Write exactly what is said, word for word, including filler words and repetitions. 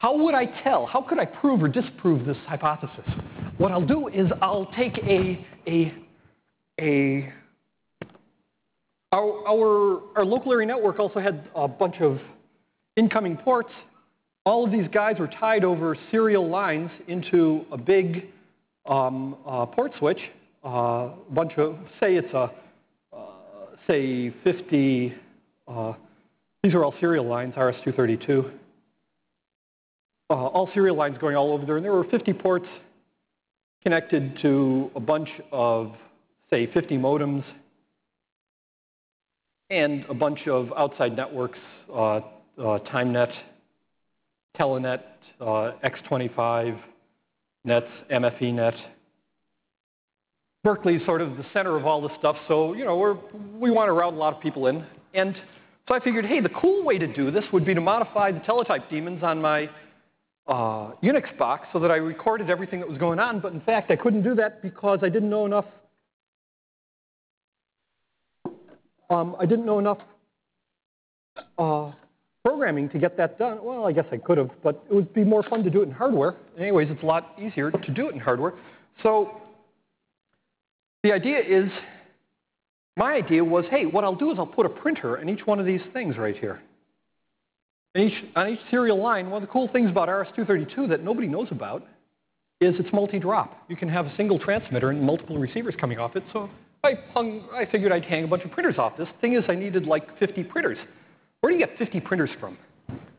how would I tell, how could I prove or disprove this hypothesis? What I'll do is I'll take a, a, a our, our, our local area network also had a bunch of incoming ports. All of these guys were tied over serial lines into a big um, uh, port switch. A uh, bunch of, say it's a, uh, say fifty, uh, these are all serial lines, R S two thirty-two. Uh, all serial lines going all over there, and there were fifty ports connected to a bunch of, say, fifty modems and a bunch of outside networks, uh, uh, TimeNet, Telenet, uh, X twenty-five, Nets, M F E net. Berkeley's sort of the center of all this stuff, so you know we're, we want to route a lot of people in. And so I figured, hey, the cool way to do this would be to modify the teletype daemons on my uh, Unix box so that I recorded everything that was going on. But in fact, I couldn't do that because I didn't know enough. Um, I didn't know enough uh, programming to get that done. Well, I guess I could have, but it would be more fun to do it in hardware. Anyways, it's a lot easier to do it in hardware. So the idea is, my idea was, hey, what I'll do is I'll put a printer in each one of these things right here. And each, on each serial line, one of the cool things about R S two thirty-two that nobody knows about is it's multi-drop. You can have a single transmitter and multiple receivers coming off it. So I, hung, I figured I'd hang a bunch of printers off this. Thing is, I needed like fifty printers. Where do you get fifty printers from?